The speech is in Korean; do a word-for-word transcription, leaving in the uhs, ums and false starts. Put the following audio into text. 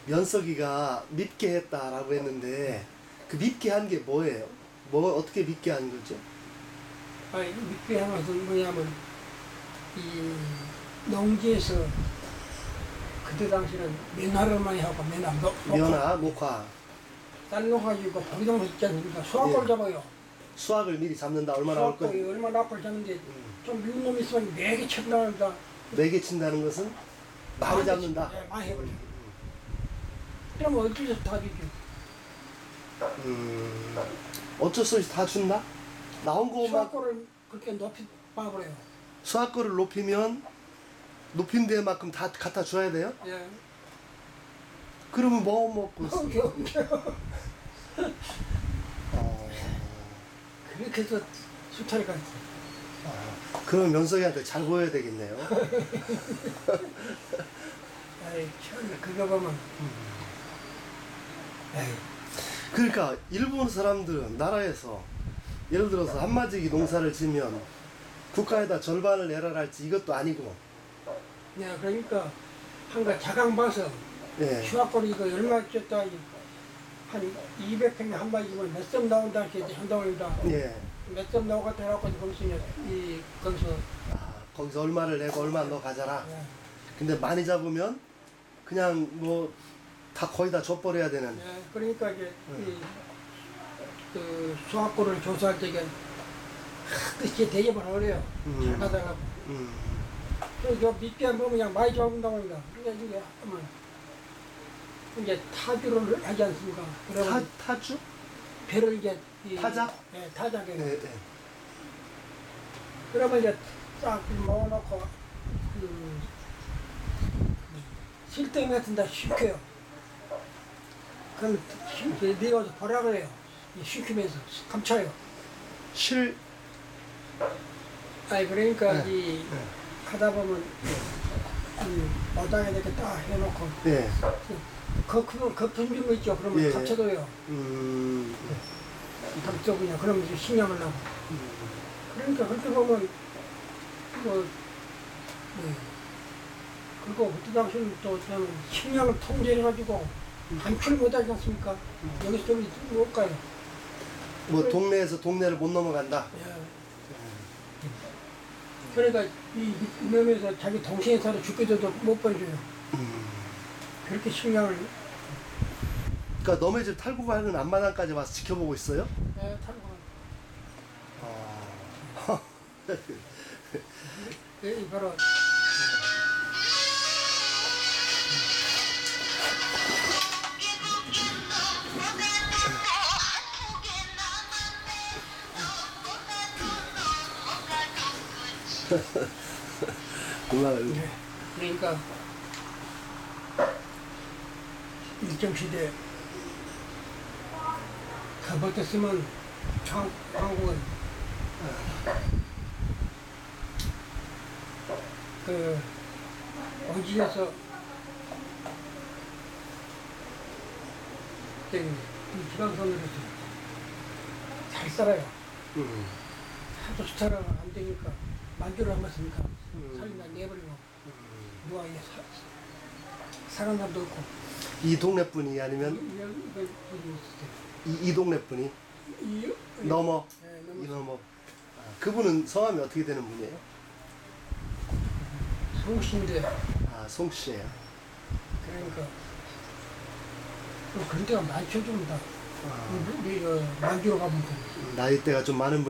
면석이가 밉게 했다라고 했는데 그 밉게 한 게 뭐예요? 뭐 어떻게 밉게 한 거죠? 아니, 밉게 한 것은 뭐냐면 이 농지에서 그때 당시는 면화를 많이 하고 면화, 녹, 면화, 녹화. 쌀 녹아지고 보리동을 있지 않습니까? 수확골 예. 잡아요. 수확을 미리 잡는다. 얼마나 올 거? 수확골이 얼마나 앞을 잡는데 음. 좀 미운 놈이 있으면 네 개 쳤나온다. 매개 친다는 것은 많이 잡는다. 네, 많이 해버려. 그러면 어쩔 수 없이 다 주죠. 음, 어쩔 수 없이 다 준다? 나온 거만 수확골을 그렇게 높이 봐버려요. 수확거를 높이면 높인 데만큼 다 갖다 줘야 돼요? 예. 그러면 뭐 먹고 있어? 엉겨, 엉겨. 어, 그렇게 해서 수탈이 갔어. 어, 그럼 면석이한테 잘 보여야 되겠네요. 아이, 참, 그거 보면. 에이. 그러니까 일본 사람들은 나라에서 예를 들어서 한마디기 농사를 지면 국가에다 절반을 내라 할지 이것도 아니고. 야, 그러니까 한가 자강 봐서 예. 휴학골이 이거 얼마 줬다 한 이백 평에 한 마디면 몇 점 나온다 이렇게 한다고 합니다. 예. 몇 점 나오겠다 해갖고 거기서 이제 이 거기서 아, 거기서 얼마를 내고 얼마 너 가져라. 예. 근데 많이 잡으면 그냥 뭐 다 거의 다 줘버려야 되는. 예, 그러니까 이제 음. 이, 그 수학골을 조사할 때게 그렇게 대접을 하래요. 음. 잘 가다가 음. 그래서 밑에 안 보면 그냥 많이 잡는다고 합니다. 그러니까 이제 하면 이제 타주를 하지 않습니까? 타, 그러면 타주? 배를 이제 이, 타작? 예, 타작에. 예, 예. 그러면 이제 싹 모아놓고 그 실땡 같은 데 식혀요. 그럼 네가 어서 보라 그래요. 이 식히면서 감춰요. 실, 아니 그러니까 네. 이 하다 보면 이 마당에 이렇게 딱 해놓고 예. 거품 거품 준거 있죠. 그러면 예. 감춰둬요. 음. 감춰 그냥 그러면 이제 식량을 나고. 그러니까 그렇게 보면 뭐 네. 그리고 그때 당시는 또 저는 식량을 통제해가지고 반출을 못하지 않습니까? 여기서 저기 못 가요. 뭐 동네에서 동네를 못 넘어간다. 예. 그러니까 이 이놈에서 자기 동생이 살아 죽게도 못 보여줘요. 음. 그렇게 식량을 그러니까 너네 집 탈구 가는 앞마당까지 와서 지켜보고 있어요? 예, 타고 어. 예, 바로 몰라요. 예, 그러니까 일정시대 가버렸으면 한국은 그 어지에서 저기 지방선으로서 잘 살아요. 음. 하도 수탈을 안 되니까 만주를 한 것입니까? 음. 살인다 내버리고 누가 이게 사는 사람도 없고 이 동네 분이 아니면 이- 여기 이거 여기 있었어요. 이, 이 동네 분이 이, 넘어 예, 이 너무 넘어. 아, 그분은 성함이 어떻게 되는 분이에요? 송신데 아, 송 씨예요. 그러니까 또 그런 데가 많죠 좀 다. 아, 우리 그 만주로 가면 나이대가 좀 많은 분.